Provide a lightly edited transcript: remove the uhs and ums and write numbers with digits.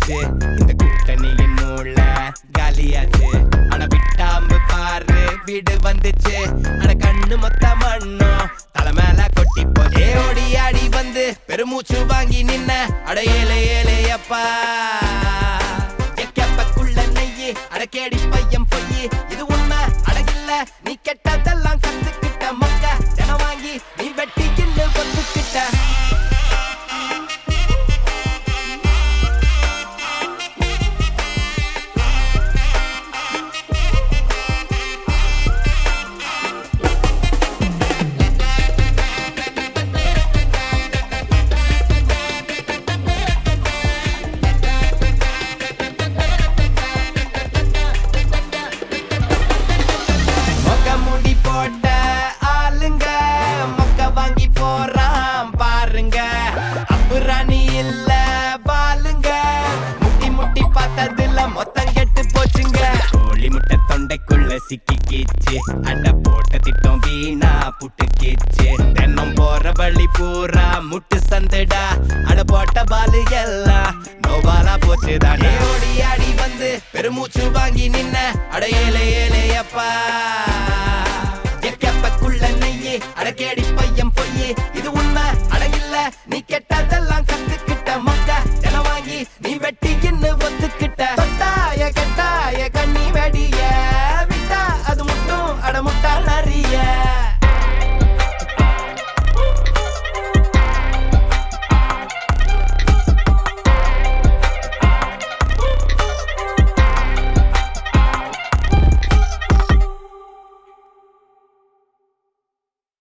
ஆச்சு இந்த கூட்டணியின் மூள காலியாச்சு ஆனா விட்டாம்பு பாரு வீடு வந்துச்சு ஆனா கண்ணு மொத்த மண்ணும் தலை மேல கொட்டி போதே ஓடி ஆடி வந்து பெருமூச்சு வாங்கி நின்ன அட ஏலே ஏலேயப்பா எக்கப்பக்குள்ள நெய்யி அட கேடி பையன் பொய்யி இது உண்மை அடகில்ல நீ கெட்டதெல்லாம் கத்துக்கிட்ட மொக்க தினம் வாங்கி நீ வெட்டி கிண்ணு வந்துக்கிட்ட போட்ட ஆளுங்க மொக்க வாங்கி போறான் பாருங்க அப்புறாணி இல்ல பாலுங்க முட்டி முட்டி பார்த்ததுல மொத்தம் கெட்டு போச்சுங்க கோழி முட்டை தொண்டைக்குள்ள சிக்கிக்கிச்சு அட போட்ட திட்டம் வீணா புட்டு கீச்சு தென்னம் போற வழி பூரா முட்டு சந்துடா அட போட்ட பாலு எல்லாம் நோபாலா போச்சுதான் ஓடி ஆடி வந்து பெருமூச்சு வாங்கி நின்ன அட ஏலே ஏலேயப்பா அட கேடி பையன் பொய்யே இது உண்மை அடகில்ல நீ கெட்டதெல்லாம் கத்து